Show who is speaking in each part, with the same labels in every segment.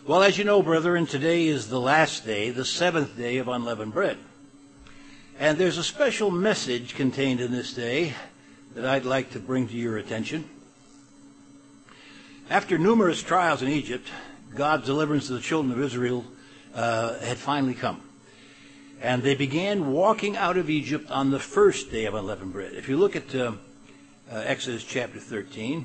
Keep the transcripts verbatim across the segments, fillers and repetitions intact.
Speaker 1: Well, as you know, brethren, today is the last day, the seventh day of unleavened bread. And there's a special message contained in this day that I'd like to bring to your attention. After numerous trials in Egypt, God's deliverance of the children of Israel uh, had finally come. And they began walking out of Egypt on the first day of unleavened bread. If you look at uh, uh, Exodus chapter thirteen,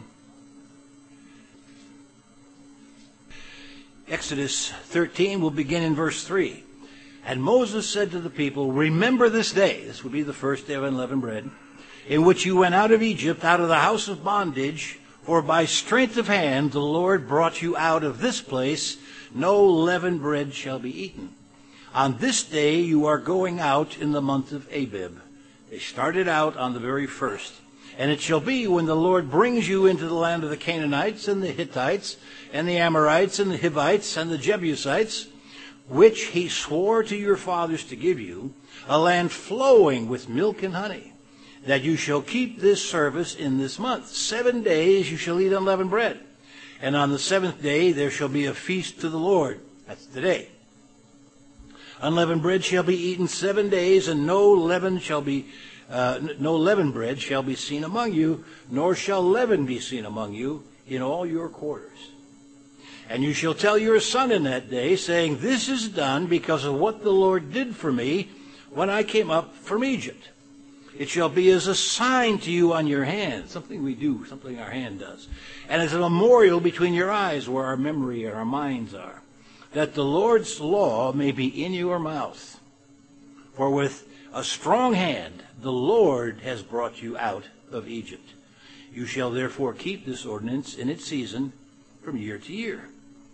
Speaker 1: Exodus thirteen will begin in verse three. And Moses said to the people, remember this day, this would be the first day of unleavened bread, in which you went out of Egypt, out of the house of bondage, for by strength of hand the Lord brought you out of this place, no leavened bread shall be eaten. On this day you are going out in the month of Abib. They started out on the very first. And it shall be when the Lord brings you into the land of the Canaanites and the Hittites and the Amorites and the Hivites and the Jebusites, which he swore to your fathers to give you, a land flowing with milk and honey, that you shall keep this service in this month. Seven days you shall eat unleavened bread. And on the seventh day there shall be a feast to the Lord. That's today. Unleavened bread shall be eaten seven days, and no leaven shall be Uh, no leavened bread shall be seen among you, nor shall leaven be seen among you in all your quarters. And you shall tell your son in that day, saying, this is done because of what the Lord did for me when I came up from Egypt. It shall be as a sign to you on your hand, something we do, something our hand does, and as a memorial between your eyes where our memory and our minds are, that the Lord's law may be in your mouth. For with a strong hand the Lord has brought you out of Egypt. You shall therefore keep this ordinance in its season from year to year.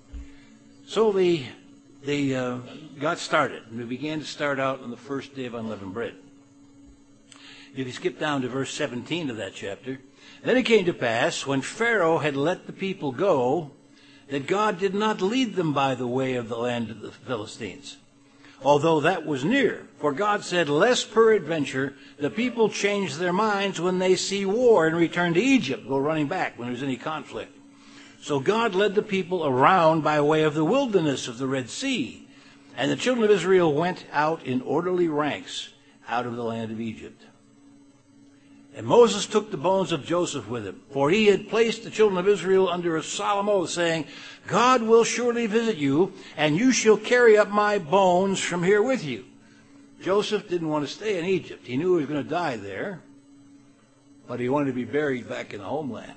Speaker 1: So they, they uh, got started, and they began to start out on the first day of unleavened bread. If you skip down to verse seventeen of that chapter, then it came to pass, when Pharaoh had let the people go, that God did not lead them by the way of the land of the Philistines, although that was near. For God said, lest peradventure the people change their minds when they see war and return to Egypt, go running back when there's any conflict. So God led the people around by way of the wilderness of the Red Sea. And the children of Israel went out in orderly ranks out of the land of Egypt. And Moses took the bones of Joseph with him, for he had placed the children of Israel under a solemn oath, saying, God will surely visit you, and you shall carry up my bones from here with you. Joseph didn't want to stay in Egypt. He knew he was going to die there, but he wanted to be buried back in the homeland.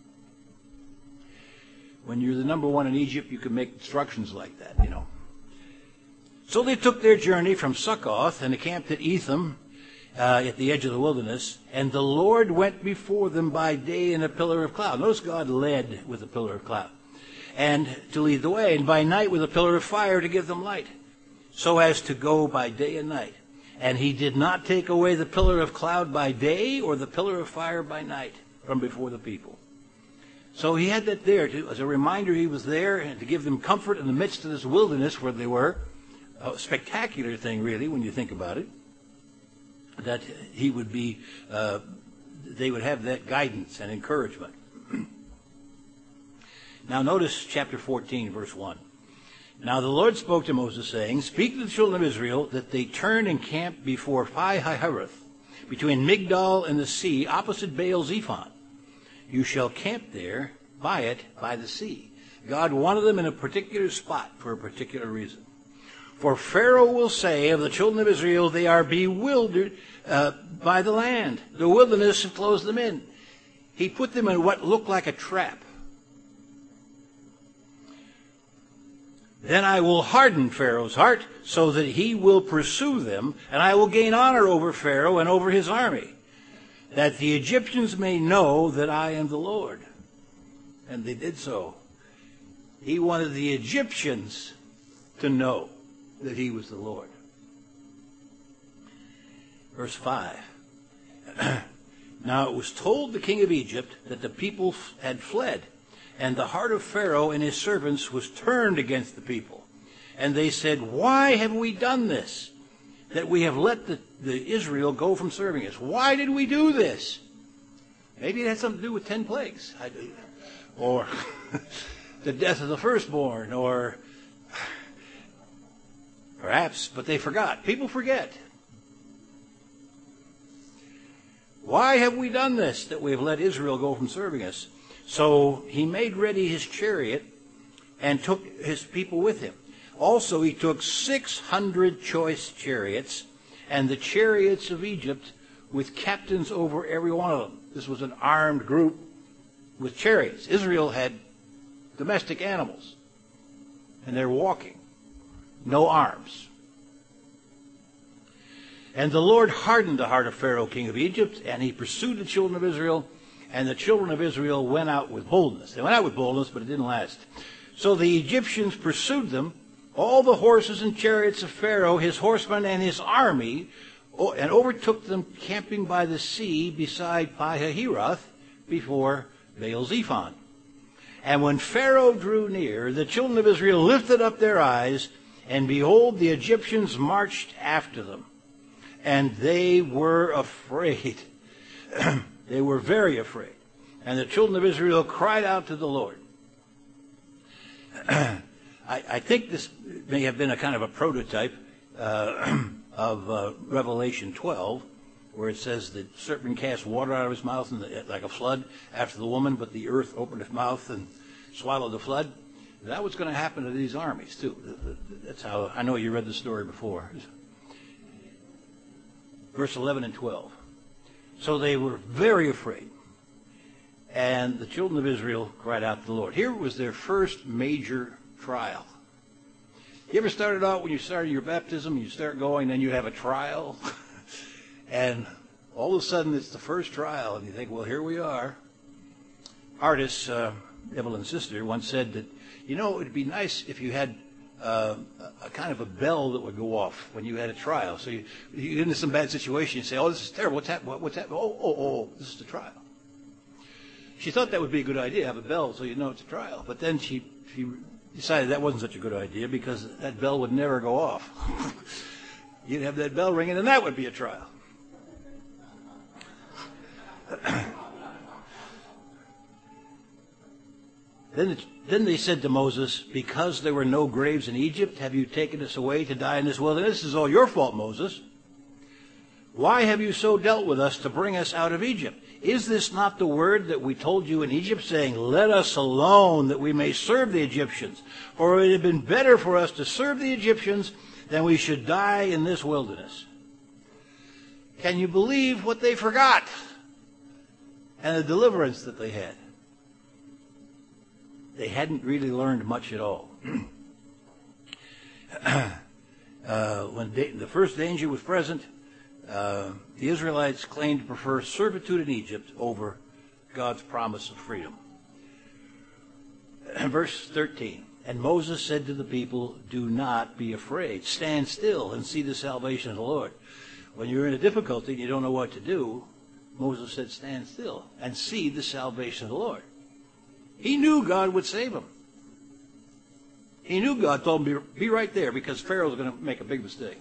Speaker 1: When you're the number one in Egypt, you can make instructions like that, you know. So they took their journey from Succoth and encamped at Etham, Uh, at the edge of the wilderness, and the Lord went before them by day in a pillar of cloud. Notice God led with a pillar of cloud, and to lead the way, and by night with a pillar of fire to give them light, so as to go by day and night. And he did not take away the pillar of cloud by day or the pillar of fire by night from before the people. So he had that there to, as a reminder he was there, and to give them comfort in the midst of this wilderness where they were. A spectacular thing, really, when you think about it. That he would be, uh, they would have that guidance and encouragement. Now notice chapter fourteen, verse one. Now the Lord spoke to Moses, saying, speak to the children of Israel that they turn and camp before Pi-hahiroth, between Migdol and the sea, opposite Baal-zephon. You shall camp there by it, by the sea. God wanted them in a particular spot for a particular reason. For Pharaoh will say of the children of Israel, they are bewildered uh, by the land. The wilderness has closed them in. He put them in what looked like a trap. Then I will harden Pharaoh's heart so that he will pursue them, and I will gain honor over Pharaoh and over his army, that the Egyptians may know that I am the Lord. And they did so. He wanted the Egyptians to know that he was the Lord. Verse five. Now it was told the king of Egypt that the people had fled, and the heart of Pharaoh and his servants was turned against the people. And they said, why have we done this, that we have let the, the Israel go from serving us? Why did we do this? Maybe it had something to do with ten plagues. I, or the death of the firstborn, or Perhaps, but they forgot. People forget. Why have we done this, that we have let Israel go from serving us? So he made ready his chariot and took his people with him. Also he took six hundred choice chariots and the chariots of Egypt with captains over every one of them. This was an armed group with chariots. Israel had domestic animals, and they're walking, no arms. And the Lord hardened the heart of Pharaoh, king of Egypt, and he pursued the children of Israel, and the children of Israel went out with boldness. They went out with boldness, but it didn't last. So the Egyptians pursued them, all the horses and chariots of Pharaoh, his horsemen, and his army, and overtook them camping by the sea beside Pi-hahiroth before Baal-zephon. And when Pharaoh drew near, the children of Israel lifted up their eyes, and behold, the Egyptians marched after them. And they were afraid. They were very afraid. And the children of Israel cried out to the Lord. I, I think this may have been a kind of a prototype uh, of uh, Revelation twelve, where it says the serpent cast water out of his mouth and the, like a flood after the woman, but the earth opened its mouth and swallowed the flood. That was going to happen to these armies, too. That's how, I know you read the story before. Verse eleven and twelve. So they were very afraid. And the children of Israel cried out to the Lord. Here was their first major trial. You ever started out when you started your baptism, you start going, then you have a trial? And all of a sudden it's the first trial, and you think, well, here we are. Artis, uh, Evelyn's sister, once said that, you know, it'd be nice if you had uh, a kind of a bell that would go off when you had a trial. So you, you get into some bad situation, you say, oh, this is terrible. What's happening? What's happening? Oh, oh, oh, this is the trial. She thought that would be a good idea, have a bell so you know it's a trial. But then she, she decided that wasn't such a good idea because that bell would never go off. You'd have that bell ringing, and that would be a trial. Then, it, then they said to Moses, because there were no graves in Egypt, have you taken us away to die in this wilderness? This is all your fault, Moses. Why have you so dealt with us to bring us out of Egypt? Is this not the word that we told you in Egypt, saying, let us alone, that we may serve the Egyptians? For it would have been better for us to serve the Egyptians than we should die in this wilderness. Can you believe what they forgot? And the deliverance that they had. They hadn't really learned much at all. uh, when da- the first danger was present, uh, the Israelites claimed to prefer servitude in Egypt over God's promise of freedom. Verse thirteen, and Moses said to the people, do not be afraid. Stand still and see the salvation of the Lord. When you're in a difficulty and you don't know what to do, Moses said, stand still and see the salvation of the Lord. He knew God would save him. He knew God told him, be, be right there, because Pharaoh's going to make a big mistake.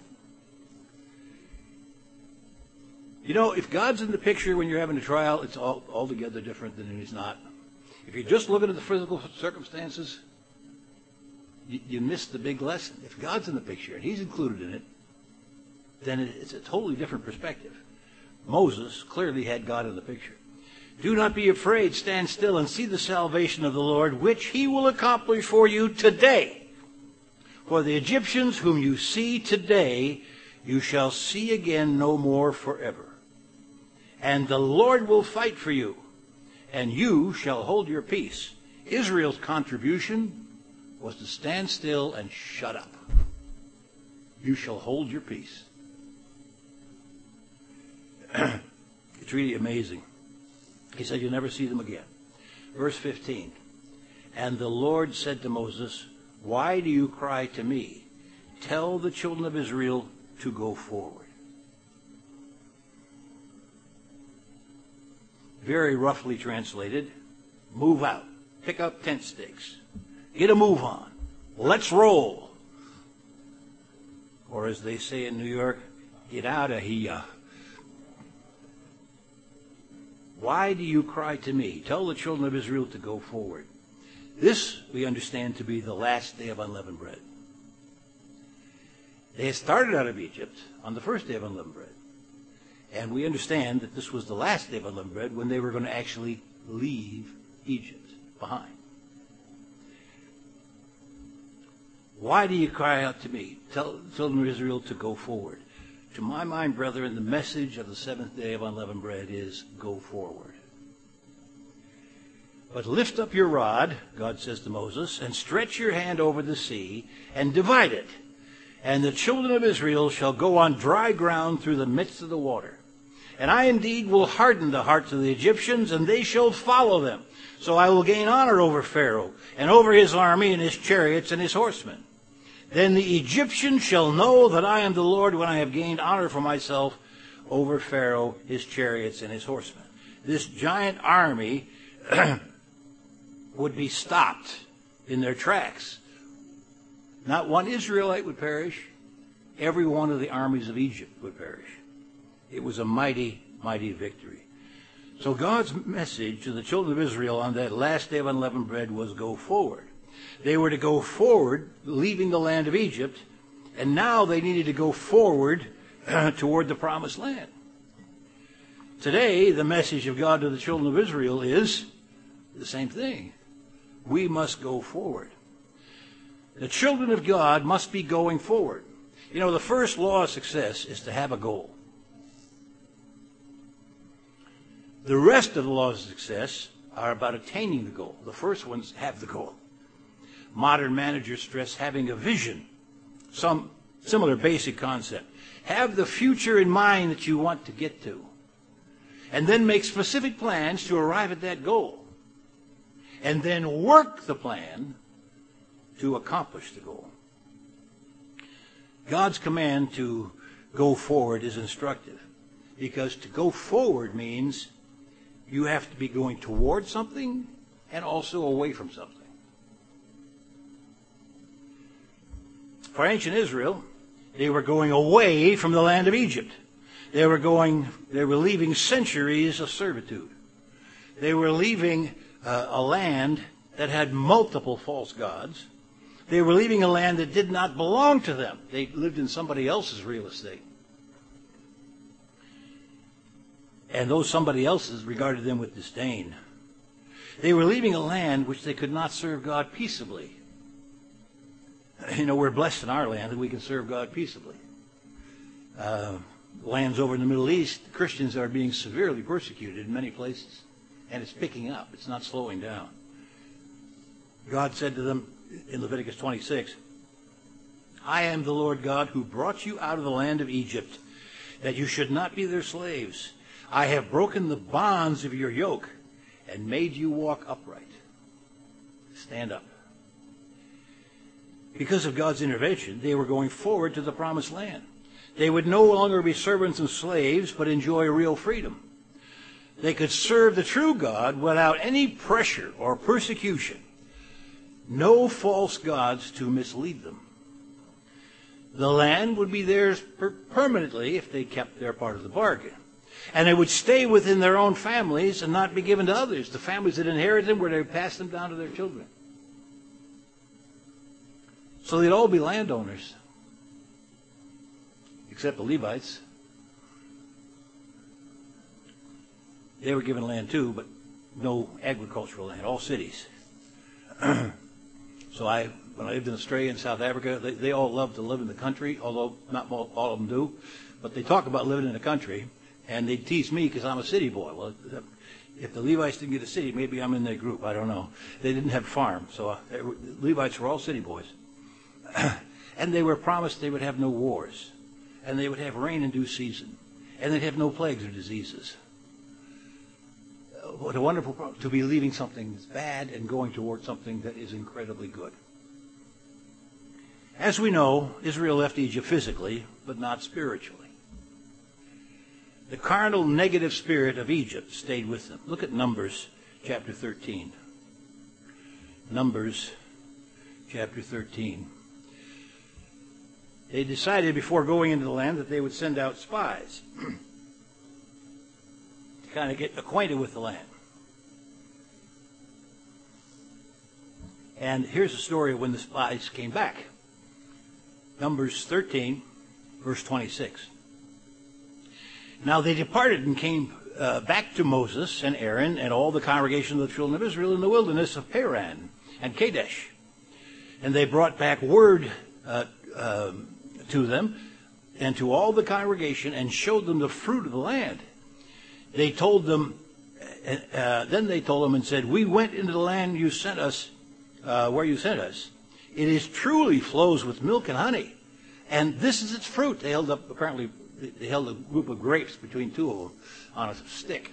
Speaker 1: You know, if God's in the picture when you're having a trial, it's all altogether different than when he's not. If you're just looking at the physical circumstances, you, you miss the big lesson. If God's in the picture and he's included in it, then it's a totally different perspective. Moses clearly had God in the picture. Do not be afraid, stand still and see the salvation of the Lord, which he will accomplish for you today. For the Egyptians whom you see today, you shall see again no more forever. And the Lord will fight for you, and you shall hold your peace. Israel's contribution was to stand still and shut up. You shall hold your peace. It's really amazing. He said, you'll never see them again. Verse fifteen. And the Lord said to Moses, why do you cry to me? Tell the children of Israel to go forward. Very roughly translated, move out. Pick up tent stakes. Get a move on. Let's roll. Or as they say in New York, get out of here. Why do you cry to me? Tell the children of Israel to go forward. This we understand to be the last day of unleavened bread. They had started out of Egypt on the first day of unleavened bread. And we understand that this was the last day of unleavened bread when they were going to actually leave Egypt behind. Why do you cry out to me? Tell the children of Israel to go forward. To my mind, brethren, the message of the seventh day of unleavened bread is go forward. But lift up your rod, God says to Moses, and stretch your hand over the sea and divide it. And the children of Israel shall go on dry ground through the midst of the water. And I indeed will harden the hearts of the Egyptians, and they shall follow them. So I will gain honor over Pharaoh, and over his army, and his chariots, and his horsemen. Then the Egyptians shall know that I am the Lord when I have gained honor for myself over Pharaoh, his chariots, and his horsemen. This giant army would be stopped in their tracks. Not one Israelite would perish. Every one of the armies of Egypt would perish. It was a mighty, mighty victory. So God's message to the children of Israel on that last day of unleavened bread was go forward. They were to go forward, leaving the land of Egypt, and now they needed to go forward uh, toward the promised land. Today, the message of God to the children of Israel is the same thing. We must go forward. The children of God must be going forward. You know, the first law of success is to have a goal. The rest of the laws of success are about attaining the goal. The first ones have the goal. Modern managers stress having a vision, some similar basic concept. Have the future in mind that you want to get to, and then make specific plans to arrive at that goal, and then work the plan to accomplish the goal. God's command to go forward is instructive, because to go forward means you have to be going toward something and also away from something. For ancient Israel, they were going away from the land of Egypt. They were going, they were leaving centuries of servitude. They were leaving uh, a land that had multiple false gods. They were leaving a land that did not belong to them. They lived in somebody else's real estate. And those somebody else's regarded them with disdain. They were leaving a land which they could not serve God peaceably. You know, we're blessed in our land that we can serve God peaceably. Uh, lands over in the Middle East, Christians are being severely persecuted in many places. And it's picking up. It's not slowing down. God said to them in Leviticus twenty-six, I am the Lord God who brought you out of the land of Egypt, that you should not be their slaves. I have broken the bonds of your yoke and made you walk upright. Stand up. Because of God's intervention, they were going forward to the promised land. They would no longer be servants and slaves, but enjoy real freedom. They could serve the true God without any pressure or persecution. No false gods to mislead them. The land would be theirs per- permanently if they kept their part of the bargain. And they would stay within their own families and not be given to others. The families that inherited them were to pass them down to their children. So they'd all be landowners, except the Levites. They were given land too, but no agricultural land, all cities. So I, when I lived in Australia and South Africa, they, they all love to live in the country, although not all, all of them do. But they talk about living in the country, and they tease me because I'm a city boy. Well, if the Levites didn't get a city, maybe I'm in their group. I don't know. They didn't have a farm, so uh, they were, the Levites were all city boys. And they were promised they would have no wars, and they would have rain in due season, and they'd have no plagues or diseases. What a wonderful problem to be leaving something that's bad and going toward something that is incredibly good. As we know, Israel left Egypt physically, but not spiritually. The carnal, negative spirit of Egypt stayed with them. Look at Numbers chapter thirteen. Numbers chapter thirteen. They decided before going into the land that they would send out spies to kind of get acquainted with the land. And here's the story of when the spies came back. Numbers thirteen, verse twenty-six. Now they departed and came uh, back to Moses and Aaron and all the congregation of the children of Israel in the wilderness of Paran and Kadesh. And they brought back word uh, uh, to them and to all the congregation and showed them the fruit of the land. They told them, uh, then they told them and said, we went into the land you sent us, uh, where you sent us. It is truly flows with milk and honey. And this is its fruit. They held up, apparently, they held a group of grapes between two of them on a stick.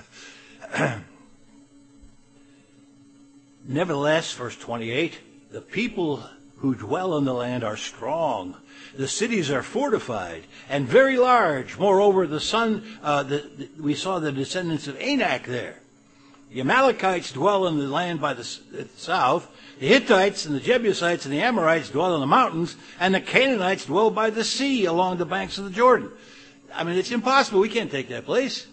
Speaker 1: Nevertheless, verse twenty-eight, the people who dwell in the land are strong. The cities are fortified and very large. Moreover, the son, uh, the, the, we saw the descendants of Anak there. The Amalekites dwell in the land by the, the south. The Hittites and the Jebusites and the Amorites dwell in the mountains. And the Canaanites dwell by the sea along the banks of the Jordan. I mean, it's impossible. We can't take that place.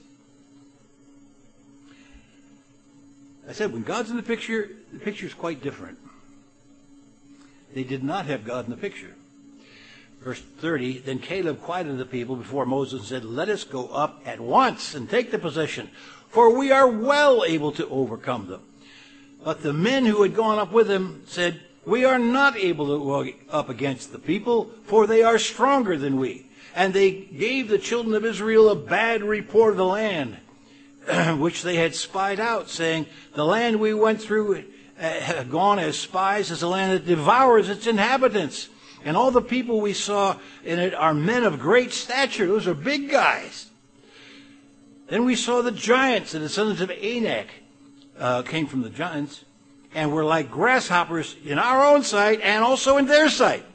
Speaker 1: I said, when God's in the picture, the picture's quite different. They did not have God in the picture. Verse thirty, then Caleb quieted the people before Moses and said, let us go up at once and take the possession, for we are well able to overcome them. But the men who had gone up with him said, we are not able to go up against the people, for they are stronger than we. And they gave the children of Israel a bad report of the land, which they had spied out, saying, the land we went through uh, gone as spies is a land that devours its inhabitants. And all the people we saw in it are men of great stature. Those are big guys. Then we saw the giants, and the sons of Anak uh, came from the giants, and were like grasshoppers in our own sight and also in their sight.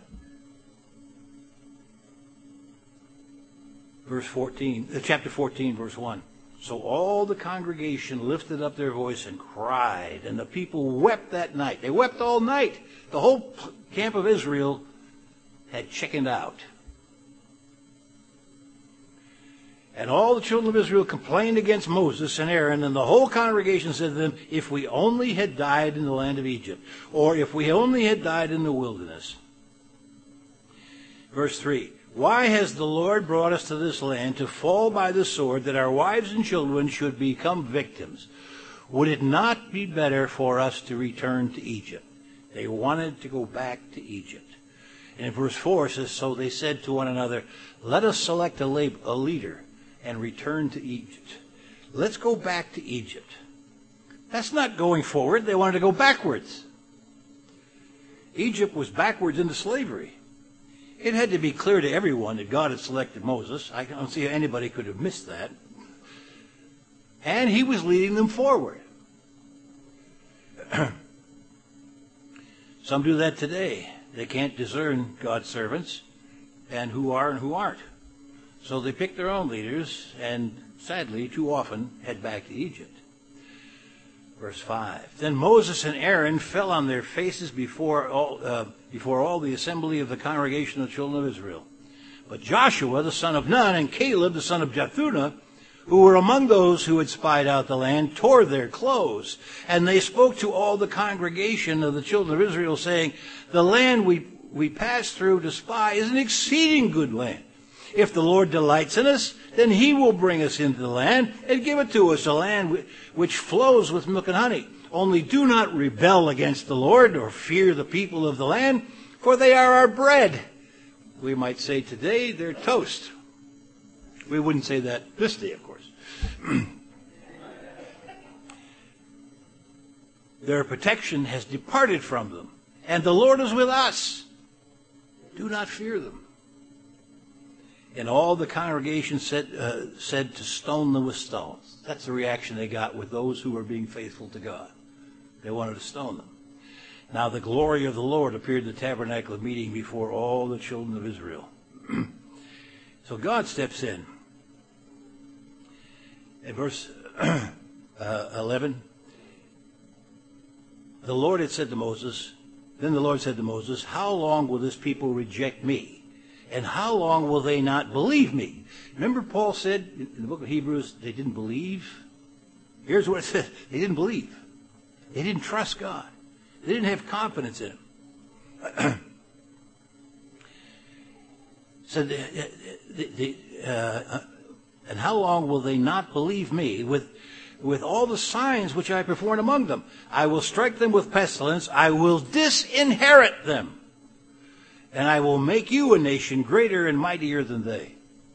Speaker 1: Verse fourteen, uh, chapter fourteen, verse one. So all the congregation lifted up their voice and cried, and the people wept that night. They wept all night. The whole camp of Israel had chickened out. And all the children of Israel complained against Moses and Aaron, and the whole congregation said to them, if we only had died in the land of Egypt, or if we only had died in the wilderness. Verse three, why has the Lord brought us to this land to fall by the sword, that our wives and children should become victims? Would it not be better for us to return to Egypt? They wanted to go back to Egypt. And in verse four it says, so they said to one another, let us select a, lab- a leader and return to Egypt. Let's go back to Egypt. That's not going forward. They wanted to go backwards. Egypt was backwards into slavery. It had to be clear to everyone that God had selected Moses. I don't see how anybody could have missed that. And he was leading them forward. Some do that today. They can't discern God's servants and who are and who aren't. So they pick their own leaders and, sadly, too often head back to Egypt. Verse five. Then Moses and Aaron fell on their faces before all, uh, before all the assembly of the congregation of the children of Israel. But Joshua, the son of Nun, and Caleb, the son of Jephunneh, who were among those who had spied out the land, tore their clothes. And they spoke to all the congregation of the children of Israel, saying, the land we, we passed through to spy is an exceeding good land. If the Lord delights in us, then he will bring us into the land and give it to us, a land which flows with milk and honey. Only do not rebel against the Lord or fear the people of the land, for they are our bread. We might say today they're toast. We wouldn't say that this day, of course. Their protection has departed from them, and the Lord is with us. Do not fear them. And all the congregation said, uh, said to stone them with stones. That's the reaction they got with those who were being faithful to God. They wanted to stone them. Now the glory of the Lord appeared in the tabernacle of meeting before all the children of Israel. So God steps in. In verse uh, eleven, the Lord had said to Moses, then the Lord said to Moses, how long will this people reject me? And how long will they not believe me? Remember Paul said in the book of Hebrews, they didn't believe? Here's what it says. They didn't believe. They didn't trust God. They didn't have confidence in him. said, the, the, uh, and how long will they not believe me with, with all the signs which I perform among them? I will strike them with pestilence. I will disinherit them. And I will make you a nation greater and mightier than they.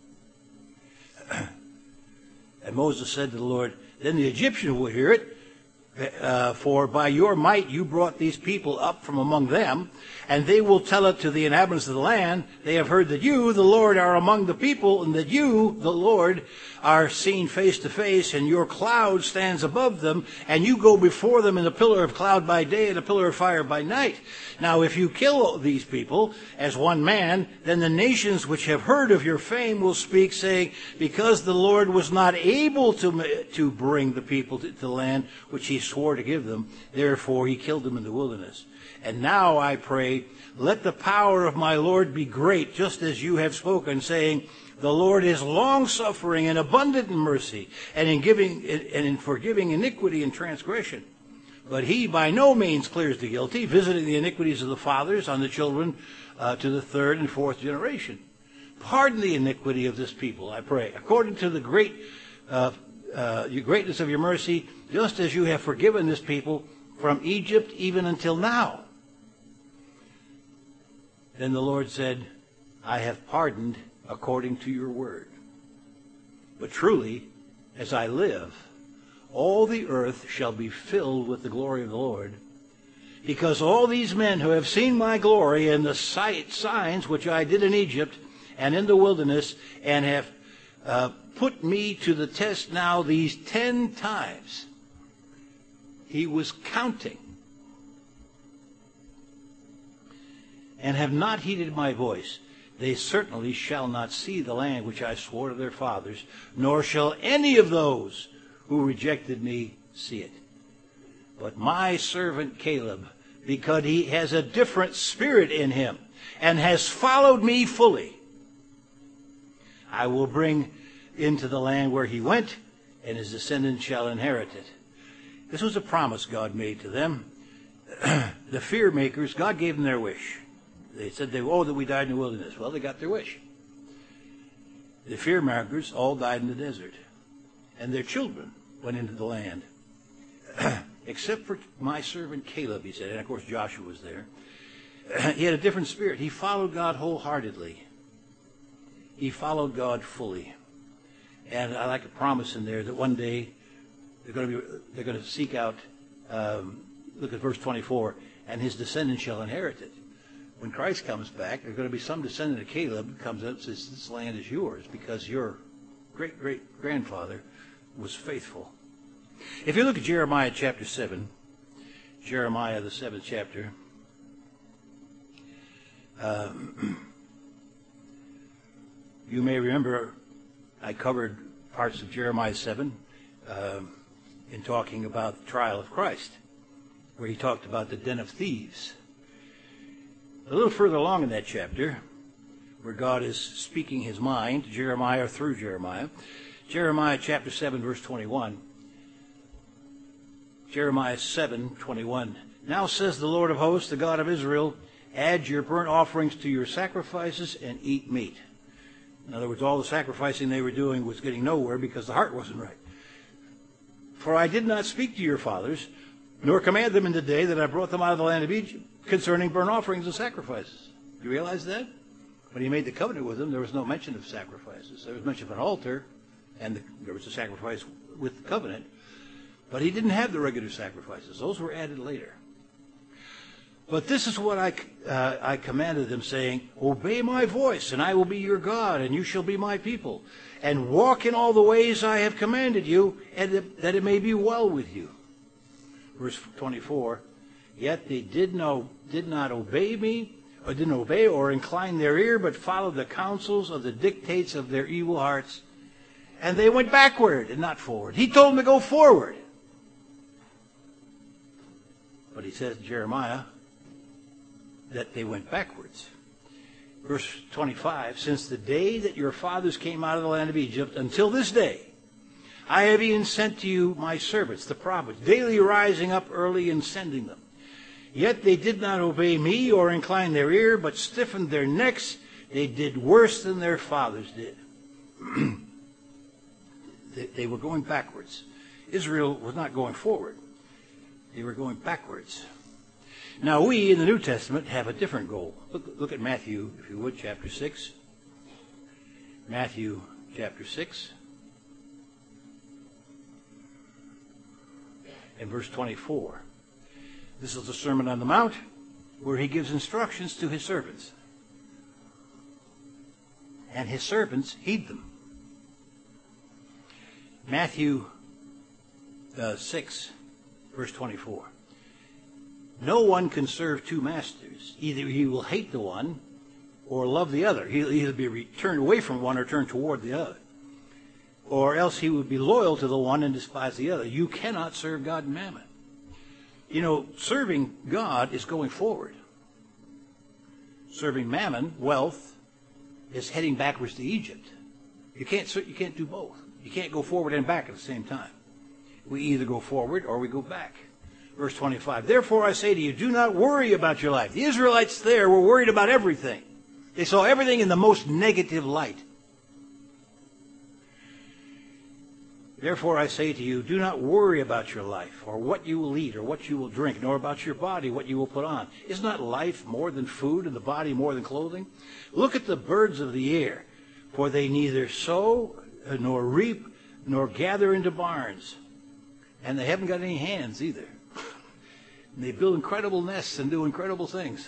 Speaker 1: And Moses said to the Lord, then the Egyptian will hear it, uh, for by your might you brought these people up from among them, and they will tell it to the inhabitants of the land. They have heard that you, the Lord, are among the people, and that you, the Lord, are seen face to face, and your cloud stands above them, and you go before them in a pillar of cloud by day and a pillar of fire by night. Now, if you kill these people as one man, then the nations which have heard of your fame will speak, saying, because the Lord was not able to, to bring the people to the land which he swore to give them, therefore he killed them in the wilderness. And now I pray, let the power of my Lord be great, just as you have spoken, saying, the Lord is long-suffering and abundant in mercy, and in giving and in forgiving iniquity and transgression. But he by no means clears the guilty, visiting the iniquities of the fathers on the children uh, to the third and fourth generation. Pardon the iniquity of this people, I pray, according to the great uh, uh, your greatness of your mercy, just as you have forgiven this people from Egypt even until now. Then the Lord said, I have pardoned according to your word. But truly, as I live, all the earth shall be filled with the glory of the Lord, because all these men who have seen my glory and the sight signs which I did in Egypt and in the wilderness, and have uh, put me to the test now these ten times. He was counting. And have not heeded my voice. They certainly shall not see the land which I swore to their fathers, nor shall any of those who rejected me see it. But my servant Caleb, because he has a different spirit in him, and has followed me fully, I will bring into the land where he went, and his descendants shall inherit it. This was a promise God made to them. The fear makers, God gave them their wish. They said, they, oh, that we died in the wilderness. Well, they got their wish. The fear makers all died in the desert. And their children went into the land. Except for my servant Caleb, he said. And, of course, Joshua was there. He had a different spirit. He followed God wholeheartedly. He followed God fully. And I like a promise in there that one day they're going to be, they're going to seek out, um, look at verse twenty-four, and his descendants shall inherit it. When Christ comes back, there's going to be some descendant of Caleb who comes up and says, this land is yours because your great-great-grandfather was faithful. If you look at Jeremiah chapter seven, Jeremiah the seventh chapter, uh, you may remember I covered parts of Jeremiah seven uh, in talking about the trial of Christ, where he talked about the den of thieves. A little further along in that chapter, where God is speaking his mind to Jeremiah through Jeremiah, Jeremiah chapter seven, verse twenty-one. Jeremiah seven, twenty-one. Now says the Lord of hosts, the God of Israel, add your burnt offerings to your sacrifices and eat meat. In other words, all the sacrificing they were doing was getting nowhere because the heart wasn't right. For I did not speak to your fathers, nor command them in the day that I brought them out of the land of Egypt, concerning burnt offerings and sacrifices. You realize that? When he made the covenant with them, there was no mention of sacrifices. There was mention of an altar, and the, there was a sacrifice with the covenant. But he didn't have the regular sacrifices. Those were added later. But this is what I, uh, I commanded them, saying, obey my voice, and I will be your God, and you shall be my people. And walk in all the ways I have commanded you, and that it may be well with you. Verse twenty-four. Yet they did no did not obey me, or didn't obey or incline their ear, but followed the counsels of the dictates of their evil hearts. And they went backward and not forward. He told them to go forward. But he says to Jeremiah that they went backwards. Verse twenty-five, since the day that your fathers came out of the land of Egypt until this day, I have even sent to you my servants, the prophets, daily rising up early and sending them. Yet they did not obey me or incline their ear, but stiffened their necks. They did worse than their fathers did. they, they were going backwards. Israel was not going forward. They were going backwards. Now we in the New Testament have a different goal. Look, look at Matthew, if you would, chapter six. Matthew chapter six. And verse twenty-four. This is the Sermon on the Mount, where he gives instructions to his servants. And his servants heed them. Matthew uh, six, verse twenty-four. No one can serve two masters. Either he will hate the one or love the other. He'll either be turned away from one or turned toward the other. Or else he would be loyal to the one and despise the other. You cannot serve God and mammon. You know, serving God is going forward. Serving mammon, wealth, is heading backwards to Egypt. You can't, you can't do both. You can't go forward and back at the same time. We either go forward or we go back. Verse twenty-five, therefore I say to you, do not worry about your life. The Israelites there were worried about everything. They saw everything in the most negative light. Therefore I say to you, do not worry about your life, or what you will eat, or what you will drink, nor about your body, what you will put on. Is not life more than food, and the body more than clothing? Look at the birds of the air, for they neither sow, nor reap, nor gather into barns. And they haven't got any hands either. And they build incredible nests and do incredible things.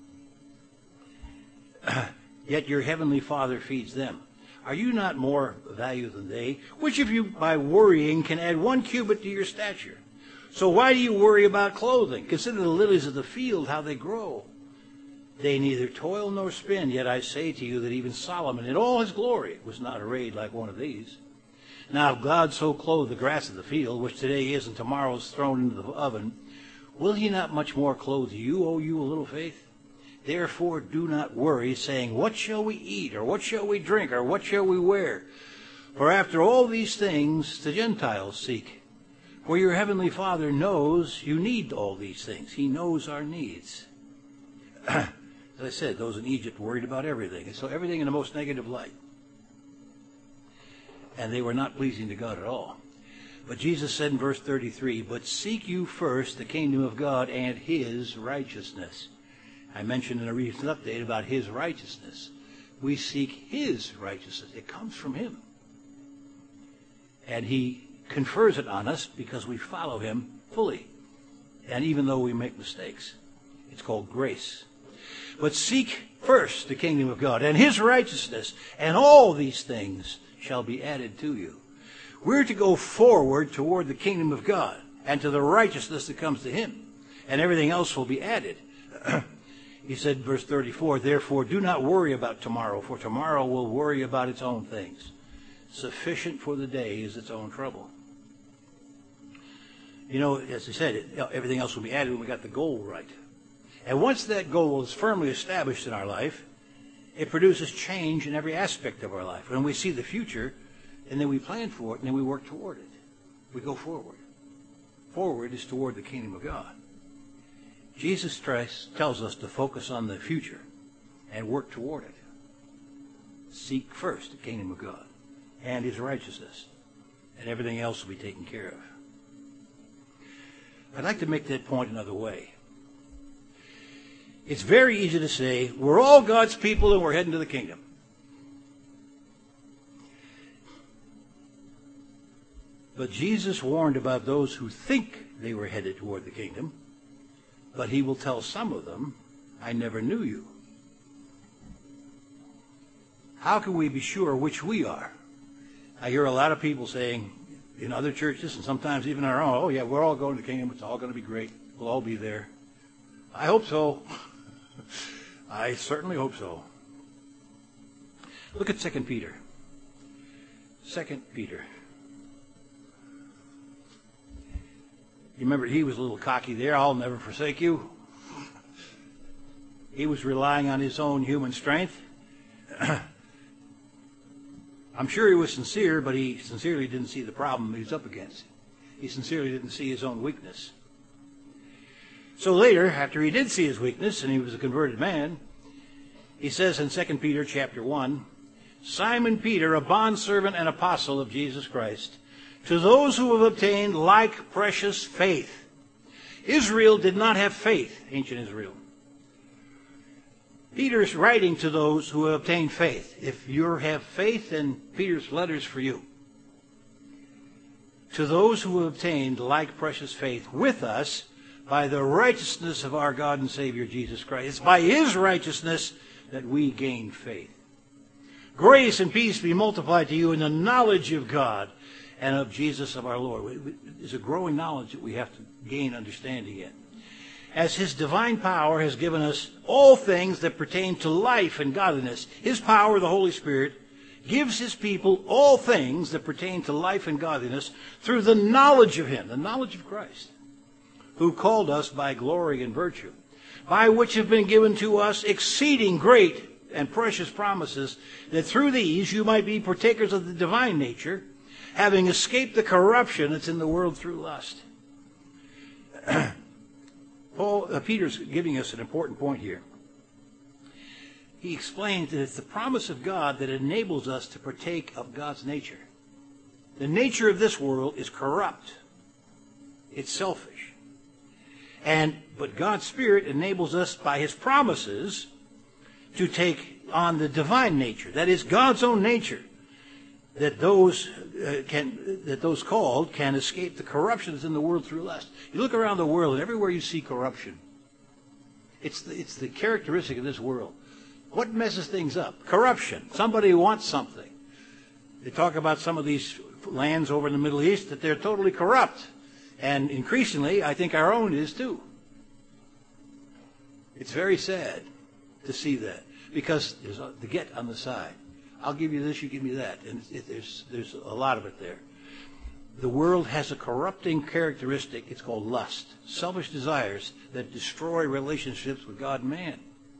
Speaker 1: Yet your heavenly Father feeds them. Are you not more value than they? Which of you, by worrying, can add one cubit to your stature? So why do you worry about clothing? Consider the lilies of the field, how they grow. They neither toil nor spin, yet I say to you that even Solomon, in all his glory, was not arrayed like one of these. Now if God so clothed the grass of the field, which today is and tomorrow is thrown into the oven, will he not much more clothe you, O you of little faith? Therefore do not worry, saying, what shall we eat, or what shall we drink, or what shall we wear? For after all these things the Gentiles seek. For your heavenly Father knows you need all these things. He knows our needs. As I said, those in Egypt worried about everything. And so everything in the most negative light. And they were not pleasing to God at all. But Jesus said in verse thirty-three, but seek you first the kingdom of God and his righteousness. I mentioned in a recent update about his righteousness. We seek his righteousness. It comes from him. And he confers it on us because we follow him fully. And even though we make mistakes, it's called grace. But seek first the kingdom of God and his righteousness, and all these things shall be added to you. We're to go forward toward the kingdom of God and to the righteousness that comes to him. And everything else will be added. He said, verse thirty-four, therefore do not worry about tomorrow, for tomorrow will worry about its own things. Sufficient for the day is its own trouble. You know, as I said, it, everything else will be added when we got the goal right. And once that goal is firmly established in our life, it produces change in every aspect of our life. When we see the future, and then we plan for it, and then we work toward it. We go forward. Forward is toward the kingdom of God. Jesus Christ tells us to focus on the future and work toward it. Seek first the kingdom of God and his righteousness, and everything else will be taken care of. I'd like to make that point another way. It's very easy to say, we're all God's people and we're heading to the kingdom. But Jesus warned about those who think they were headed toward the kingdom. But he will tell some of them, I never knew you. How can we be sure which we are? I hear a lot of people saying in other churches, and sometimes even our own, oh yeah, we're all going to the kingdom. It's all going to be great. We'll all be there. I hope so. I certainly hope so. Look at Second Peter. Second Peter. You remember he was a little cocky there. I'll never forsake you. He was relying on his own human strength. I'm sure he was sincere, but he sincerely didn't see the problem he was up against. He sincerely didn't see his own weakness. So later, after he did see his weakness and he was a converted man, He says in Second Peter chapter one, Simon Peter, a bondservant and apostle of Jesus Christ, to those who have obtained like precious faith. Israel did not have faith, ancient Israel. Peter's writing to those who have obtained faith. If you have faith, then Peter's letter's for you. To those who have obtained like precious faith with us by the righteousness of our God and Savior Jesus Christ. It's by His righteousness that we gain faith. Grace and peace be multiplied to you in the knowledge of God and of Jesus of our Lord. It's a growing knowledge that we have to gain understanding in. As His divine power has given us all things that pertain to life and godliness, His power, the Holy Spirit, gives His people all things that pertain to life and godliness through the knowledge of Him, the knowledge of Christ, who called us by glory and virtue, by which have been given to us exceeding great and precious promises, that through these you might be partakers of the divine nature, having escaped the corruption that's in the world through lust. Paul, uh, Peter's giving us an important point here. He explains that it's the promise of God that enables us to partake of God's nature. The nature of this world is corrupt. It's selfish. And but God's Spirit enables us by His promises to take on the divine nature. That is God's own nature. That those uh, can, that those called can escape the corruption that's in the world through lust. You look around the world, and everywhere you see corruption, it's the, it's the characteristic of this world. What messes things up? Corruption. Somebody wants something. They talk about some of these lands over in the Middle East that they're totally corrupt, and increasingly, I think our own is too. It's very sad to see that, because there's a, the get on the side. I'll give you this, you give me that. And it, it, there's, there's a lot of it there. The world has a corrupting characteristic. It's called lust. Selfish desires that destroy relationships with God and man.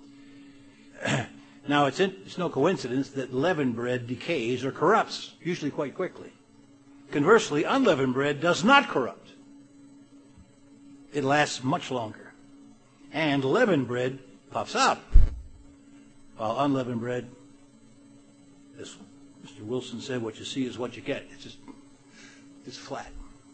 Speaker 1: Now, it's, in, it's no coincidence that leavened bread decays or corrupts, usually quite quickly. Conversely, unleavened bread does not corrupt. It lasts much longer. And leavened bread puffs up, while unleavened bread, as Mister Wilson said, what you see is what you get. It's just, it's flat.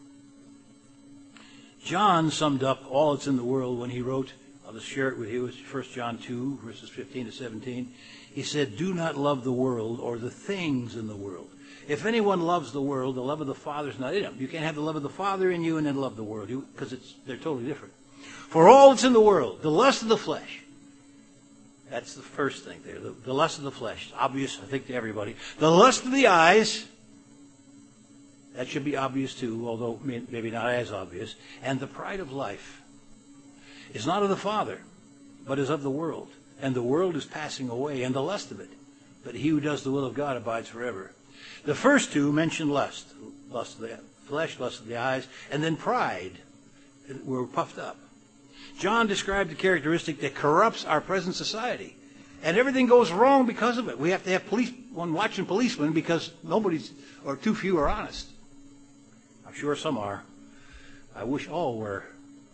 Speaker 1: John summed up all that's in the world when he wrote, I'll just share it with you, it's First John two, verses fifteen to seventeen. He said, do not love the world or the things in the world. If anyone loves the world, the love of the Father is not in him. You can't have the love of the Father in you and then love the world, because it's they're totally different. For all that's in the world, the lust of the flesh, that's the first thing there. The, the lust of the flesh. Obvious, I think, to everybody. The lust of the eyes. That should be obvious too, although maybe not as obvious. And the pride of life is not of the Father, but is of the world. And the world is passing away, and the lust of it. But he who does the will of God abides forever. The first two mention lust. Lust of the flesh, lust of the eyes, and then pride. We're puffed up. John described the characteristic that corrupts our present society. And everything goes wrong because of it. We have to have police, one watching policemen because nobody's, or too few are honest. I'm sure some are. I wish all were.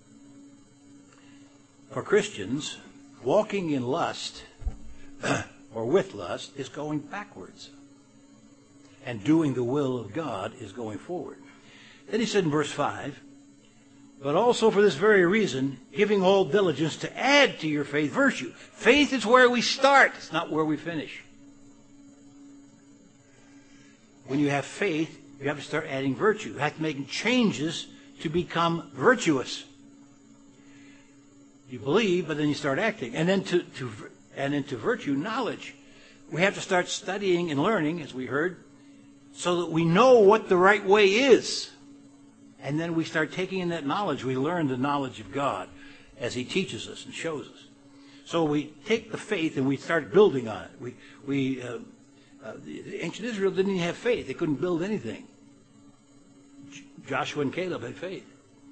Speaker 1: For Christians, walking in lust, or with lust, is going backwards. And doing the will of God is going forward. Then he said in verse five, but also for this very reason, giving all diligence to add to your faith virtue. Faith is where we start. It's not where we finish. When you have faith, you have to start adding virtue. You have to make changes to become virtuous. You believe, but then you start acting. And then to, to and into virtue, knowledge. We have to start studying and learning, as we heard, so that we know what the right way is. And then we start taking in that knowledge. We learn the knowledge of God as He teaches us and shows us. So we take the faith and we start building on it. We, we, uh, uh, the ancient Israel didn't even have faith. They couldn't build anything. J- Joshua and Caleb had faith.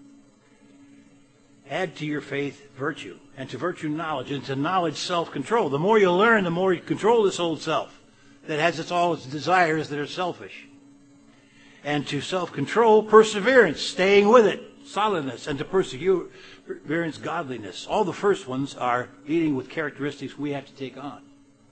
Speaker 1: Add to your faith virtue, and to virtue knowledge, and to knowledge self-control. The more you learn, the more you control this old self that has its all its desires that are selfish. And to self-control, perseverance, staying with it, solidness, and to perseverance, godliness. All the first ones are dealing with characteristics we have to take on.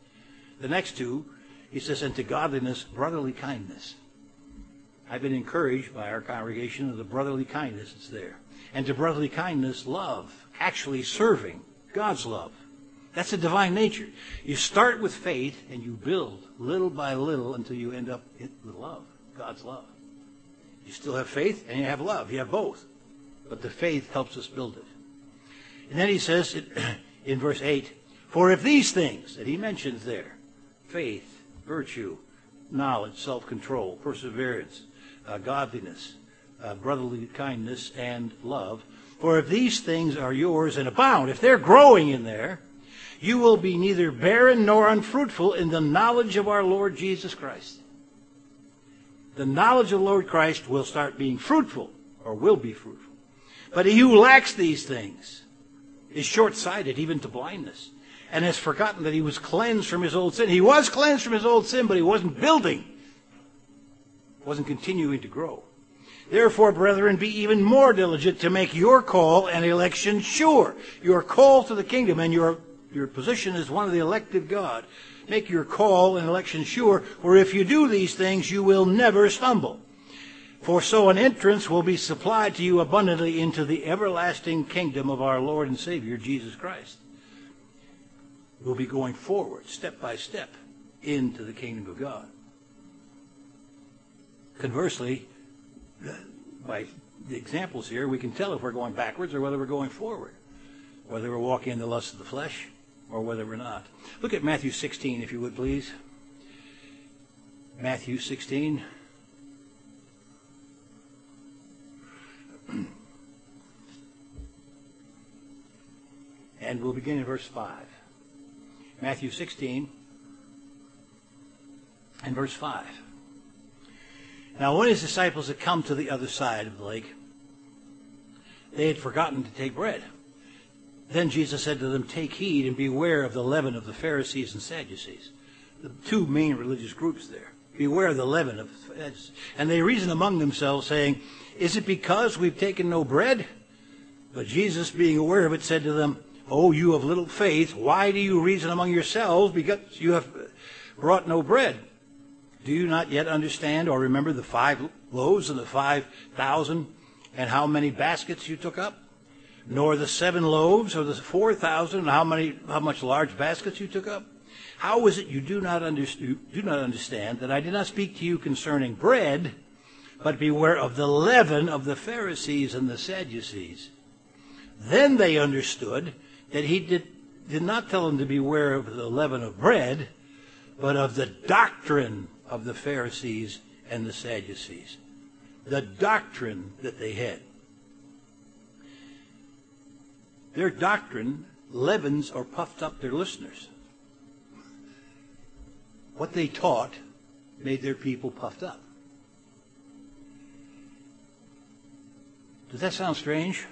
Speaker 1: The next two, he says, and to godliness, brotherly kindness. I've been encouraged by our congregation of the brotherly kindness that's there. And to brotherly kindness, love, actually serving God's love. That's a divine nature. You start with faith and you build little by little until you end up with love, God's love. You still have faith and you have love. You have both. But the faith helps us build it. And then he says in verse eight, for if these things that he mentions there, faith, virtue, knowledge, self-control, perseverance, uh, godliness, uh, brotherly kindness, and love, for if these things are yours and abound, if they're growing in there, you will be neither barren nor unfruitful in the knowledge of our Lord Jesus Christ. The knowledge of the Lord Christ will start being fruitful, or will be fruitful. But he who lacks these things is short-sighted, even to blindness, and has forgotten that he was cleansed from his old sin. He was cleansed from his old sin, but he wasn't building, wasn't continuing to grow. Therefore, brethren, be even more diligent to make your call and election sure. Your call to the kingdom and your, your position as one of the elect of God. Make your call and election sure, for if you do these things, you will never stumble. For so an entrance will be supplied to you abundantly into the everlasting kingdom of our Lord and Savior, Jesus Christ. We'll be going forward, step by step, into the kingdom of God. Conversely, by the examples here, we can tell if we're going backwards or whether we're going forward, whether we're walking in the lust of the flesh or whether we're not. Look at Matthew sixteen, if you would, please. Matthew sixteen. And we'll begin in verse five. Matthew sixteen and verse five. Now, when his disciples had come to the other side of the lake, they had forgotten to take bread. Then Jesus said to them, take heed and beware of the leaven of the Pharisees and Sadducees. The two main religious groups there. Beware of the leaven of the Sadducees. And they reasoned among themselves, saying, is it because we've taken no bread? But Jesus, being aware of it, said to them, oh, you of little faith, why do you reason among yourselves because you have brought no bread? Do you not yet understand or remember the five loaves and the five thousand and how many baskets you took up? Nor the seven loaves or the four thousand and how many, how much large baskets you took up? How is it you do not understand, do not understand that I did not speak to you concerning bread, but beware of the leaven of the Pharisees and the Sadducees? Then they understood that he did, did not tell them to beware of the leaven of bread, but of the doctrine of the Pharisees and the Sadducees. The doctrine that they had. Their doctrine leavens or puffed up their listeners. What they taught made their people puffed up. Does that sound strange?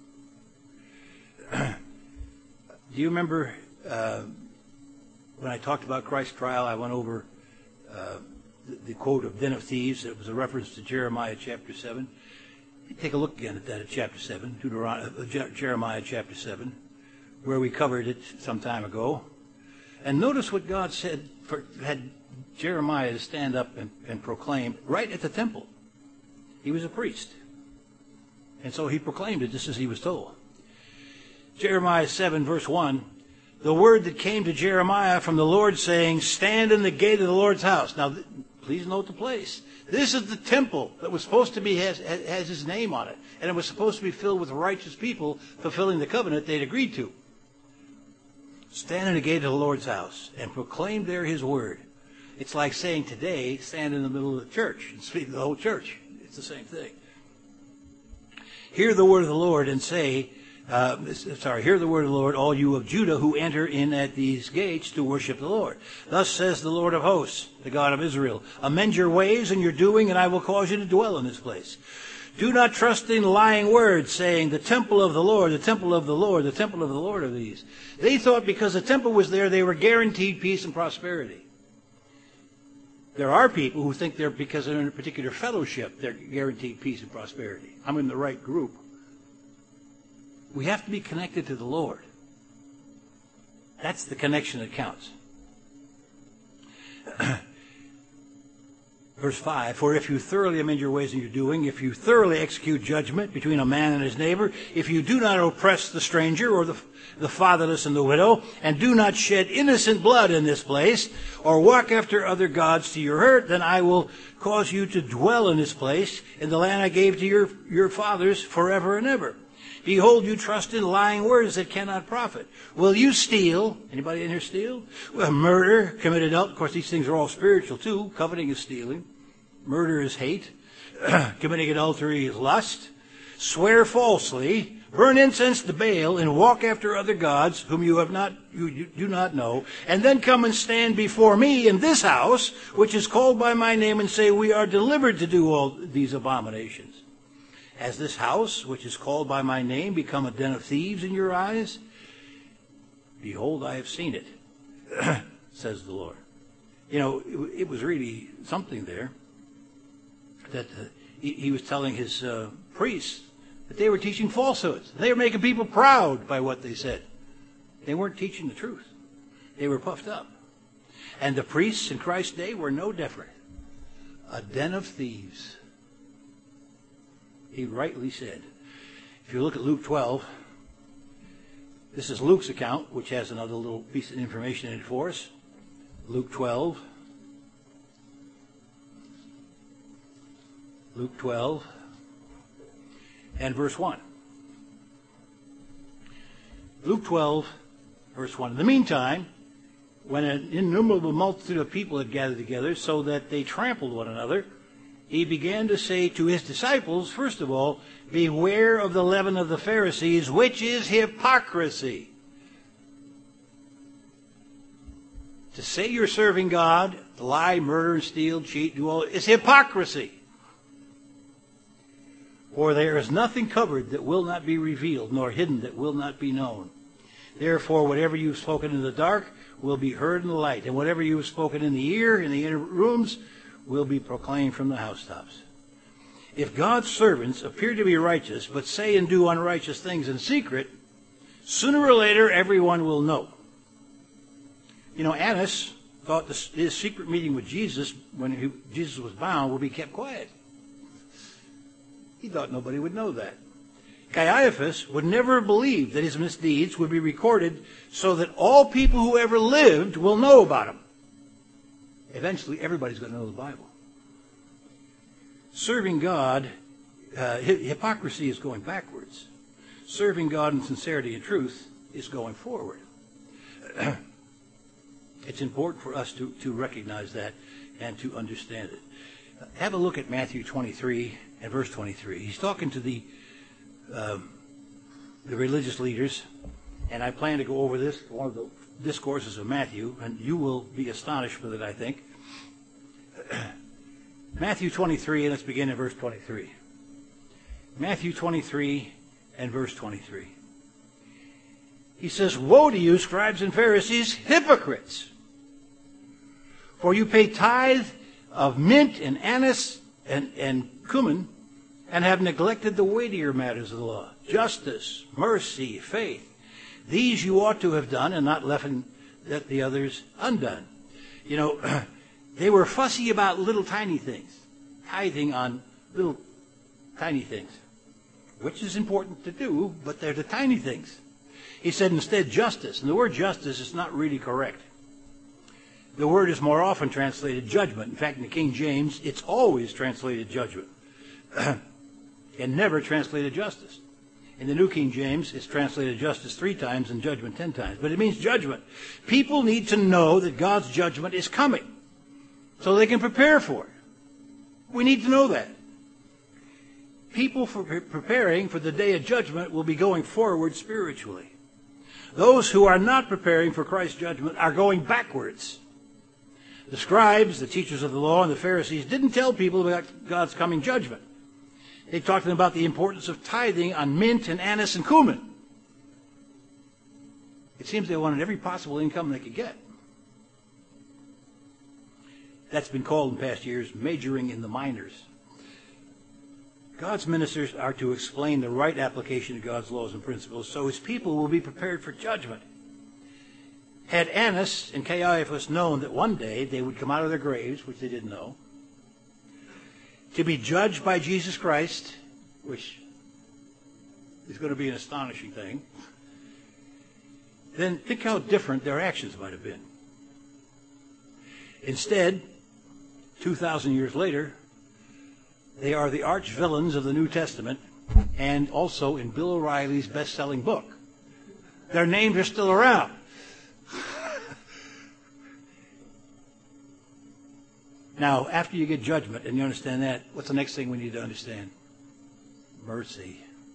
Speaker 1: Do you remember uh, when I talked about Christ's trial, I went over uh, the, the quote of Den of Thieves. It was a reference to Jeremiah chapter seven. Take a look again at that at chapter seven, Deuteronomy, uh, Jeremiah chapter seven, where we covered it some time ago. And notice what God said, for, had Jeremiah stand up and, and proclaim right at the temple. He was a priest. And so he proclaimed it just as he was told. Jeremiah seven, verse one, the word that came to Jeremiah from the Lord saying, stand in the gate of the Lord's house. Now, th- please note the place. This is the temple that was supposed to be, has, has his name on it. And it was supposed to be filled with righteous people fulfilling the covenant they'd agreed to. Stand in the gate of the Lord's house and proclaim there his word. It's like saying today, stand in the middle of the church and speak to the whole church. It's the same thing. Hear the word of the Lord and say, uh, sorry, hear the word of the Lord, all you of Judah who enter in at these gates to worship the Lord. Thus says the Lord of hosts, the God of Israel, amend your ways and your doing, and I will cause you to dwell in this place. Do not trust in lying words, saying, the temple of the Lord, the temple of the Lord, the temple of the Lord are these. They thought because the temple was there, they were guaranteed peace and prosperity. There are people who think they're, because they're in a particular fellowship, they're guaranteed peace and prosperity. I'm in the right group. We have to be connected to the Lord. That's the connection that counts. Verse five, for if you thoroughly amend your ways in your doing, if you thoroughly execute judgment between a man and his neighbor, if you do not oppress the stranger or the, the fatherless and the widow, and do not shed innocent blood in this place, or walk after other gods to your hurt, then I will cause you to dwell in this place, in the land I gave to your, your fathers forever and ever. Behold, you trust in lying words that cannot profit. Will you steal? Anybody in here steal? Well, murder, commit adultery. Of course, these things are all spiritual too. Coveting is stealing. Murder is hate. Committing adultery is lust. Swear falsely. Burn incense to Baal and walk after other gods whom you have not, you, you do not know. And then come and stand before me in this house, which is called by my name, and say, we are delivered to do all these abominations. Has this house, which is called by my name, become a den of thieves in your eyes? Behold, I have seen it, says the Lord. You know, it, it was really something there that uh, he, he was telling his uh, priests that they were teaching falsehoods. They were making people proud by what they said. They weren't teaching the truth. They were puffed up. And the priests in Christ's day were no different. A den of thieves. He rightly said. If you look at Luke twelve, this is Luke's account, which has another little piece of information in it for us. Luke twelve. Luke twelve and verse one. Luke twelve, verse one. In the meantime, when an innumerable multitude of people had gathered together so that they trampled one another, he began to say to his disciples, first of all, beware of the leaven of the Pharisees, which is hypocrisy. To say you're serving God, to lie, murder, steal, cheat, do all, is hypocrisy. For there is nothing covered that will not be revealed, nor hidden that will not be known. Therefore, whatever you've spoken in the dark will be heard in the light, and whatever you have spoken in the ear, in the inner rooms, will be proclaimed from the housetops. If God's servants appear to be righteous, but say and do unrighteous things in secret, sooner or later everyone will know. You know, Annas thought this, his secret meeting with Jesus, when he, Jesus was bound, would be kept quiet. He thought nobody would know that. Caiaphas would never believe that his misdeeds would be recorded so that all people who ever lived will know about them. Eventually, everybody's going to know the Bible. Serving God, uh, hypocrisy is going backwards. Serving God in sincerity and truth is going forward. It's important for us to, to recognize that and to understand it. Uh, have a look at Matthew twenty-three and verse twenty-three. He's talking to the uh, the religious leaders, and I plan to go over this, one of the discourses of Matthew, and you will be astonished with it, I think. Matthew twenty-three, and let's begin in verse twenty-three. Matthew twenty-three and verse twenty-three. He says, woe to you, scribes and Pharisees, hypocrites! For you pay tithe of mint and anise and, and cumin, and have neglected the weightier matters of the law, justice, mercy, faith. These you ought to have done, and not left the others undone. You know, they were fussy about little tiny things, tithing on little tiny things, which is important to do, but they're the tiny things. He said instead justice, and the word justice is not really correct. The word is more often translated judgment. In fact, in the King James, it's always translated judgment and never translated justice. In the New King James, it's translated justice three times and judgment ten times. But it means judgment. People need to know that God's judgment is coming so they can prepare for it. We need to know that. People for preparing for the day of judgment will be going forward spiritually. Those who are not preparing for Christ's judgment are going backwards. The scribes, the teachers of the law, and the Pharisees didn't tell people about God's coming judgment. They talked to them about the importance of tithing on mint and anise and cumin. It seems they wanted every possible income they could get. That's been called in past years majoring in the minors. God's ministers are to explain the right application of God's laws and principles so his people will be prepared for judgment. Had Annas and Caiaphas known that one day they would come out of their graves, which they didn't know, to be judged by Jesus Christ, which is going to be an astonishing thing, then think how different their actions might have been. Instead, two thousand years later, they are the arch villains of the New Testament and also in Bill O'Reilly's best-selling book. Their names are still around. Now, after you get judgment and you understand that, what's the next thing we need to understand? Mercy.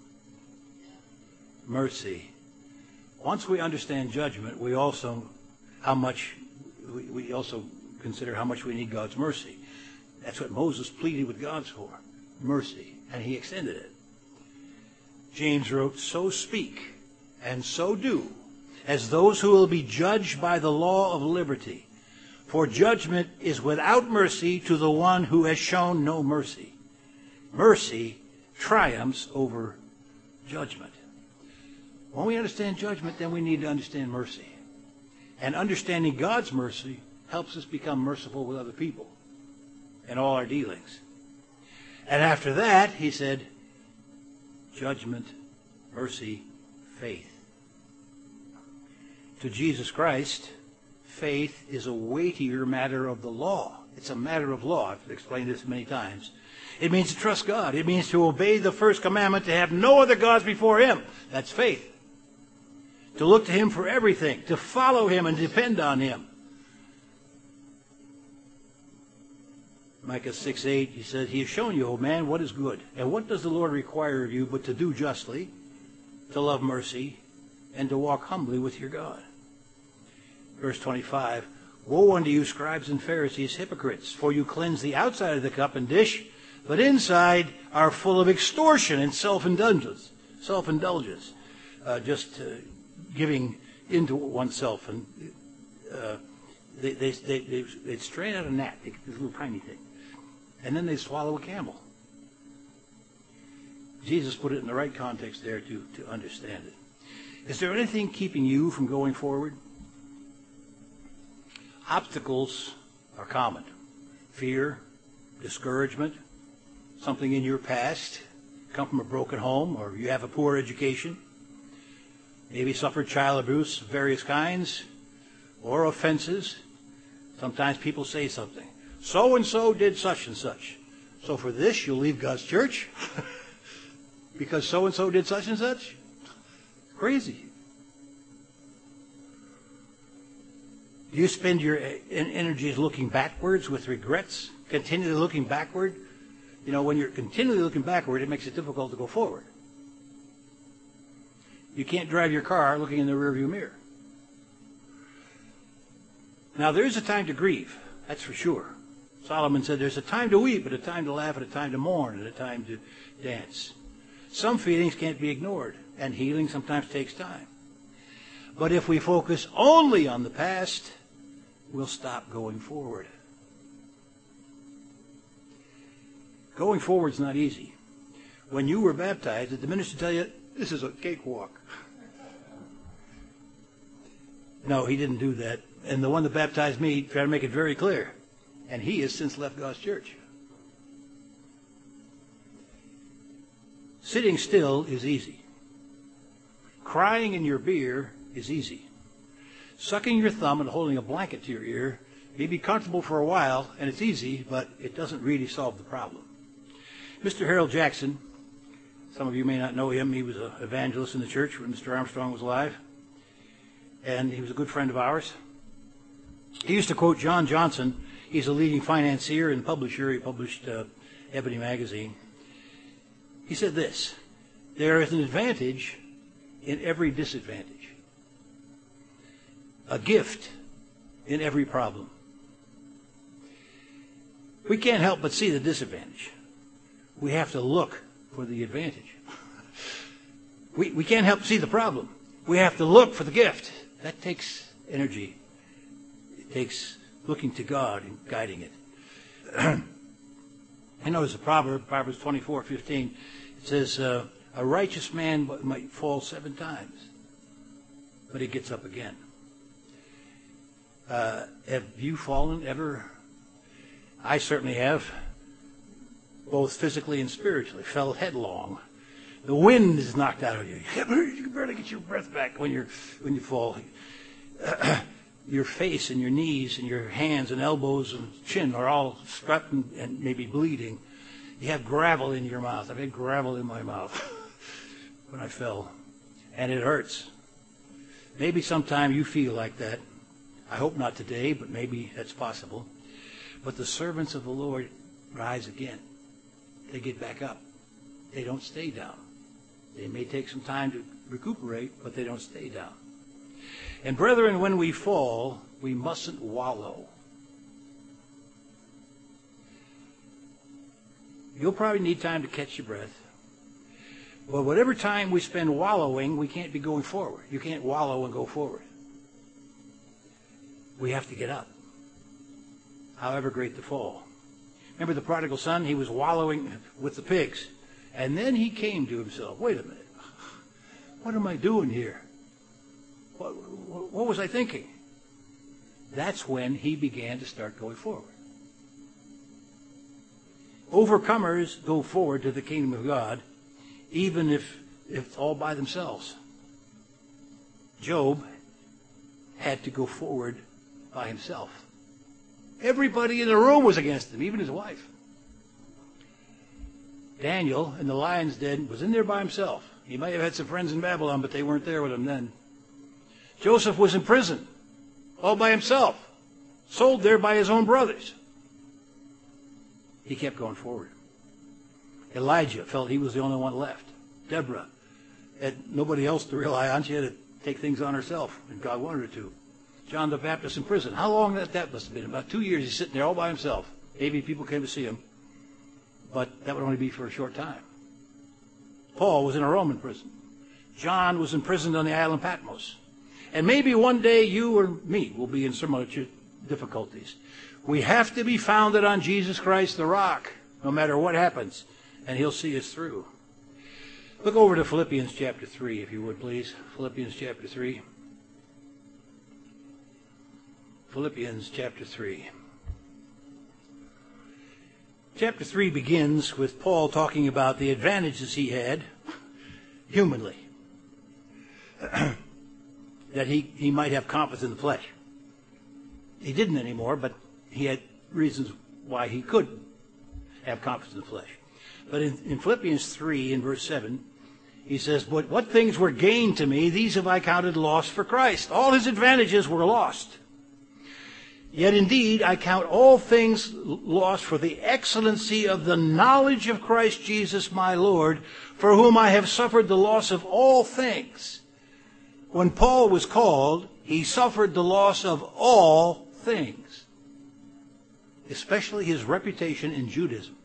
Speaker 1: Mercy. Once we understand judgment, we also how much we, we also consider how much we need God's mercy. That's what Moses pleaded with God for, mercy, and he extended it. James wrote, "So speak and so do, as those who will be judged by the law of liberty. For judgment is without mercy to the one who has shown no mercy." Mercy triumphs over judgment. When we understand judgment, then we need to understand mercy. And understanding God's mercy helps us become merciful with other people in all our dealings. And after that, he said, judgment, mercy, faith. To Jesus Christ, faith is a weightier matter of the law. It's a matter of law. I've explained this many times. It means to trust God. It means to obey the first commandment, to have no other gods before him. That's faith. To look to him for everything. To follow him and depend on him. Micah six eight, he said, "He has shown you, O man, what is good. And what does the Lord require of you but to do justly, to love mercy, and to walk humbly with your God?" Verse twenty-five, "Woe unto you, scribes and Pharisees, hypocrites, for you cleanse the outside of the cup and dish, but inside are full of extortion and self-indulgence." Self-indulgence. Uh, just uh, giving into oneself. And uh, they, they, they, they, they'd strain out a gnat, this little tiny thing, and then they swallow a camel. Jesus put it in the right context there to, to understand it. Is there anything keeping you from going forward? Obstacles are common. Fear, discouragement, something in your past, come from a broken home, or you have a poor education, maybe suffered child abuse of various kinds, or offenses. Sometimes people say something. So-and-so did such and such. So for this, you'll leave God's church? Because so-and-so did such and such? Crazy. Do you spend your energies looking backwards with regrets? Continually looking backward? You know, when you're continually looking backward, it makes it difficult to go forward. You can't drive your car looking in the rearview mirror. Now, there is a time to grieve, that's for sure. Solomon said there's a time to weep, and a time to laugh, and a time to mourn, and a time to dance. Some feelings can't be ignored, and healing sometimes takes time. But if we focus only on the past, we'll stop going forward. Going forward is not easy. When you were baptized, did the minister tell you, this is a cakewalk? No, he didn't do that. And the one that baptized me tried to make it very clear. And he has since left God's church. Sitting still is easy. Crying in your beer is easy. Sucking your thumb and holding a blanket to your ear may be comfortable for a while, and it's easy, but it doesn't really solve the problem. Mister Harold Jackson, some of you may not know him. He was an evangelist in the church when Mister Armstrong was alive. And he was a good friend of ours. He used to quote John Johnson. He's a leading financier and publisher. He published uh, Ebony magazine. He said this: there is an advantage in every disadvantage, a gift in every problem. We can't help but see the disadvantage. We have to look for the advantage. We, we can't help see the problem. We have to look for the gift. That takes energy. It takes looking to God and guiding it. I know there's a proverb, Proverbs twenty-four fifteen. It says, uh, a righteous man might fall seven times, but he gets up again. Uh, have you fallen ever? I certainly have. both physically and spiritually, fell headlong. The wind is knocked out of you. You can barely get your breath back when you're when you fall. Your face and your knees and your hands and elbows and chin are all strapped and, and maybe bleeding. You have gravel in your mouth. I've had gravel in my mouth when I fell, and it hurts. Maybe sometime you feel like that. I hope not today, but maybe that's possible. But the servants of the Lord rise again. They get back up. They don't stay down. They may take some time to recuperate, but they don't stay down. And brethren, when we fall, we mustn't wallow. You'll probably need time to catch your breath. But whatever time we spend wallowing, we can't be going forward. You can't wallow and go forward. We have to get up, however great the fall. Remember the prodigal son? He was wallowing with the pigs. And then he came to himself. Wait a minute. What am I doing here? What, what was I thinking? That's when he began to start going forward. Overcomers go forward to the kingdom of God, even if, if it's all by themselves. Job had to go forward by himself. Everybody in the room was against him, even his wife. Daniel in the lion's den was in there by himself. He might have had some friends in Babylon, but they weren't there with him then. Joseph was in prison, all by himself, sold there by his own brothers. He kept going forward. Elijah felt he was the only one left. Deborah had nobody else to rely on. She had to take things on herself, and God wanted her to. John the Baptist in prison. How long that, that must have been? About two years he's sitting there all by himself. Maybe people came to see him, but that would only be for a short time. Paul was in a Roman prison. John was imprisoned on the island Patmos. And maybe one day you or me will be in similar difficulties. We have to be founded on Jesus Christ the rock, no matter what happens, and he'll see us through. Look over to Philippians chapter three, if you would, please. Philippians chapter three. Philippians chapter three. Chapter three begins with Paul talking about the advantages he had, humanly, that he, he might have confidence in the flesh. He didn't anymore, but he had reasons why he could have confidence in the flesh. But in, in Philippians three, in verse seven, he says, But what things were gained to me, these have I counted loss for Christ. All his advantages were lost. Yet indeed I count all things lost for the excellency of the knowledge of Christ Jesus my Lord, for whom I have suffered the loss of all things. When Paul was called, he suffered the loss of all things, especially his reputation in Judaism.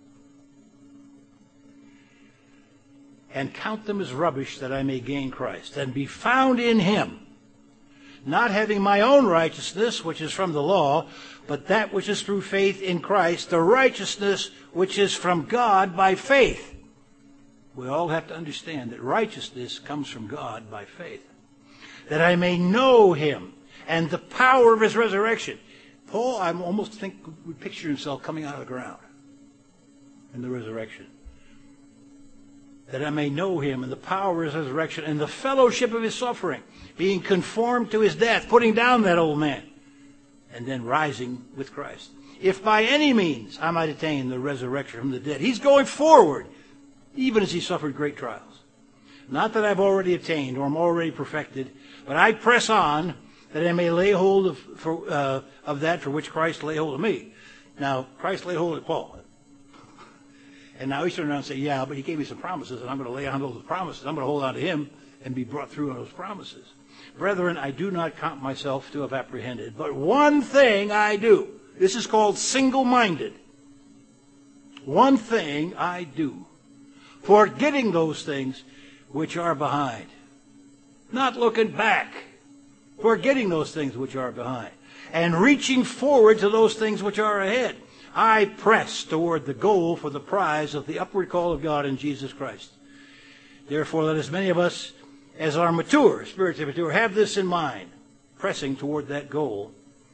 Speaker 1: And count them as rubbish that I may gain Christ, and be found in him, not having my own righteousness, which is from the law, but that which is through faith in Christ, the righteousness which is from God by faith. We all have to understand that righteousness comes from God by faith. That I may know him and the power of his resurrection. Paul, I almost think, would picture himself coming out of the ground in the resurrection. That I may know him and the power of his resurrection and the fellowship of his suffering, being conformed to his death, putting down that old man, and then rising with Christ. If by any means I might attain the resurrection from the dead. He's going forward, even as he suffered great trials. Not that I've already attained or am already perfected, but I press on that I may lay hold of, for, uh, of that for which Christ lay hold of me. Now, Christ laid hold of Paul. And now he's turning around and saying, yeah, but he gave me some promises, and I'm going to lay on those promises. I'm going to hold on to him and be brought through on those promises. Brethren, I do not count myself to have apprehended, but one thing I do. This is called single-minded. One thing I do, forgetting those things which are behind. Not looking back, forgetting those things which are behind, and reaching forward to those things which are ahead. I press toward the goal for the prize of the upward call of God in Jesus Christ. Therefore, let as many of us as are mature, spiritually mature, have this in mind, pressing toward that goal.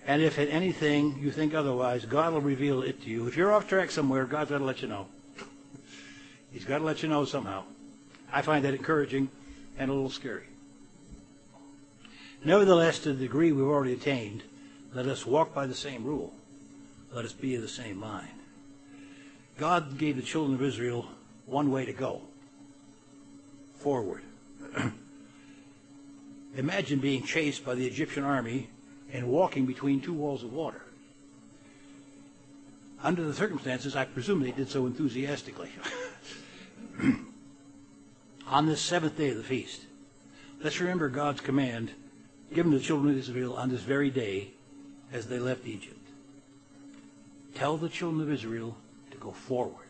Speaker 1: And if at anything you think otherwise, God will reveal it to you. If you're off track somewhere, God's got to let you know. He's got to let you know somehow. I find that encouraging and a little scary. Nevertheless, to the degree we've already attained, let us walk by the same rule. Let us be of the same mind. God gave the children of Israel one way to go. Forward. Imagine being chased by the Egyptian army and walking between two walls of water. Under the circumstances, I presume they did so enthusiastically. On this seventh day of the feast, let's remember God's command given to the children of Israel on this very day as they left Egypt. Tell the children of Israel to go forward.